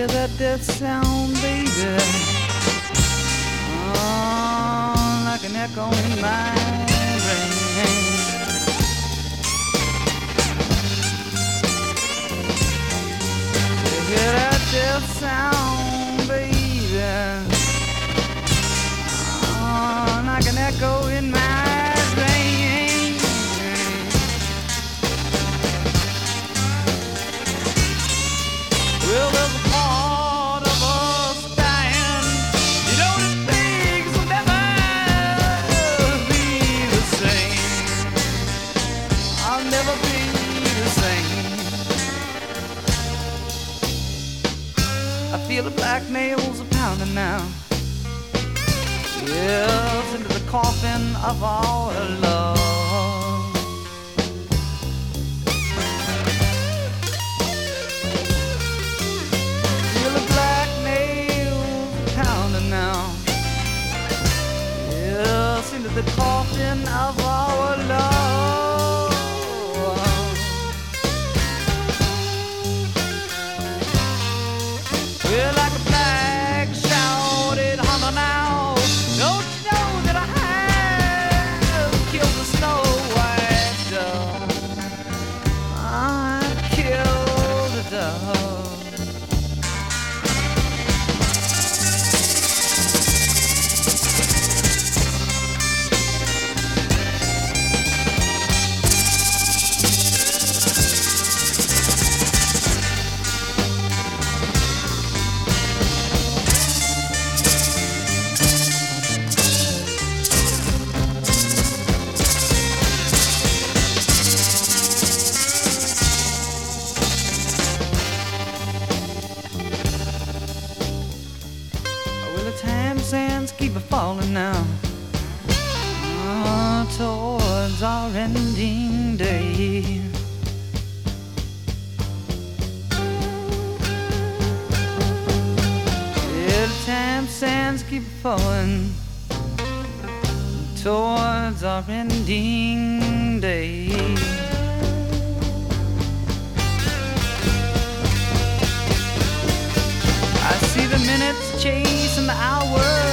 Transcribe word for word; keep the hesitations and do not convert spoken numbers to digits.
hear that death sound, baby, oh, like an echo in my brain. You hear that death sound, baby, oh, like an echo in my brain. Well, there's a part of us dying, you know that things will never be the same. I'll never be the same. I feel the black nails are pounding now, yes, into the coffin of our love. Feel the black nails pounding now, yes, into the coffin of our love. We're like a black shouted hunter now. Don't you know that I have killed the snow white dove? I've killed the dove. Well, the time sands keep a-falling now, oh, towards our ending day. Yeah, the time sands keep a-falling towards our ending day. I see the minutes chasing the hours,